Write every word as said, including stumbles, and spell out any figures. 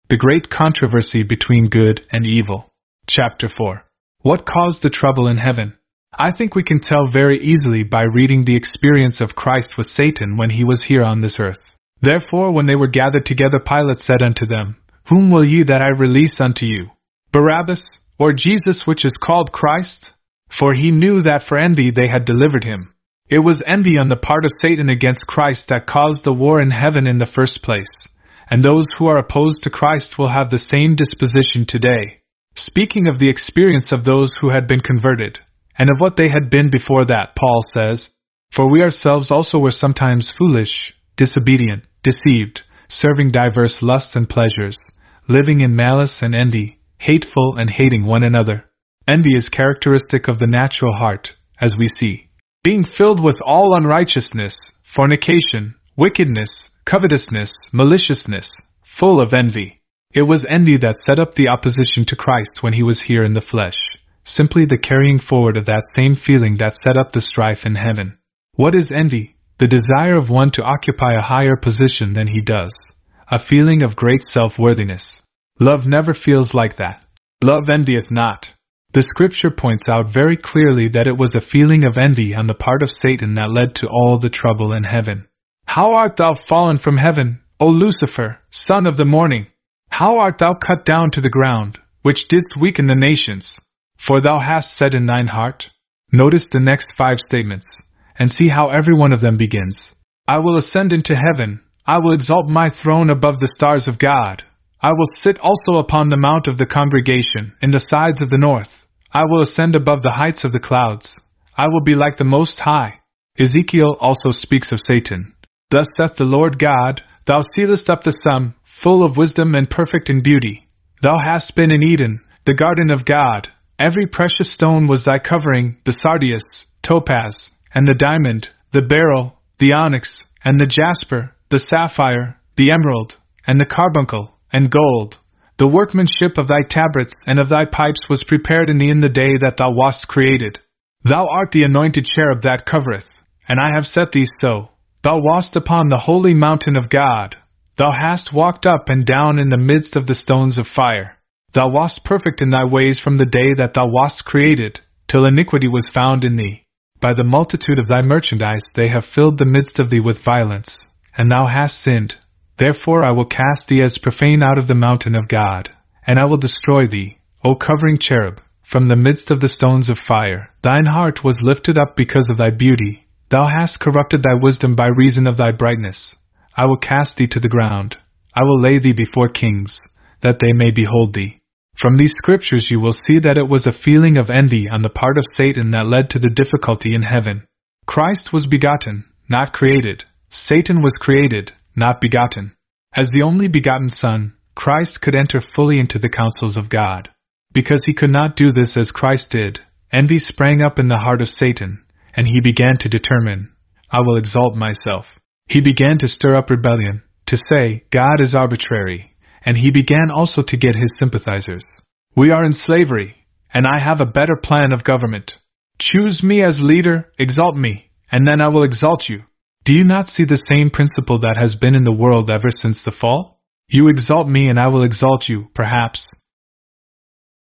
The Great Controversy Between Good and Evil. Chapter four. What caused the trouble in heaven? I think we can tell very easily by reading the experience of Christ with Satan when he was here on this earth. Therefore, when they were gathered together, Pilate said unto them, Whom will ye that I release unto you? Barabbas, or Jesus which is called Christ? For he knew that for envy they had delivered him. It was envy on the part of Satan against Christ that caused the war in heaven in the first place, and those who are opposed to Christ will have the same disposition today. Speaking of the experience of those who had been converted, and of what they had been before that, Paul says, For we ourselves also were sometimes foolish, disobedient, deceived, serving diverse lusts and pleasures, living in malice and envy, hateful and hating one another. Envy is characteristic of the natural heart, as we see, being filled with all unrighteousness, fornication, wickedness, covetousness, maliciousness, full of envy. It was envy that set up the opposition to Christ when he was here in the flesh, simply the carrying forward of that same feeling that set up the strife in heaven. What is envy? The desire of one to occupy a higher position than he does, a feeling of great self-worthiness. Love never feels like that. Love envieth not. The scripture points out very clearly that it was a feeling of envy on the part of Satan that led to all the trouble in heaven. How art thou fallen from heaven, O Lucifer, son of the morning? How art thou cut down to the ground, which didst weaken the nations? For thou hast said in thine heart. Notice the next five statements, and see how every one of them begins. I will ascend into heaven, I will exalt my throne above the stars of God. I will sit also upon the mount of the congregation, in the sides of the north. I will ascend above the heights of the clouds. I will be like the Most High. Ezekiel also speaks of Satan. Thus saith the Lord God, Thou sealest up the sum, full of wisdom and perfect in beauty. Thou hast been in Eden, the garden of God. Every precious stone was thy covering, the sardius, topaz, and the diamond, the beryl, the onyx, and the jasper, the sapphire, the emerald, and the carbuncle, and gold. The workmanship of thy tabrets and of thy pipes was prepared in thee in the day that thou wast created. Thou art the anointed cherub that covereth, and I have set thee so. Thou wast upon the holy mountain of God. Thou hast walked up and down in the midst of the stones of fire. Thou wast perfect in thy ways from the day that thou wast created, till iniquity was found in thee. By the multitude of thy merchandise they have filled the midst of thee with violence, and thou hast sinned. Therefore I will cast thee as profane out of the mountain of God, and I will destroy thee, O covering cherub, from the midst of the stones of fire. Thine heart was lifted up because of thy beauty. Thou hast corrupted thy wisdom by reason of thy brightness. I will cast thee to the ground. I will lay thee before kings, that they may behold thee. From these scriptures you will see that it was a feeling of envy on the part of Satan that led to the difficulty in heaven. Christ was begotten, not created. Satan was created, not begotten. As the only begotten Son, Christ could enter fully into the counsels of God. Because he could not do this as Christ did, envy sprang up in the heart of Satan, and he began to determine, I will exalt myself. He began to stir up rebellion, to say, God is arbitrary, and he began also to get his sympathizers. We are in slavery, and I have a better plan of government. Choose me as leader, exalt me, and then I will exalt you. Do you not see the same principle that has been in the world ever since the fall? You exalt me and I will exalt you, perhaps,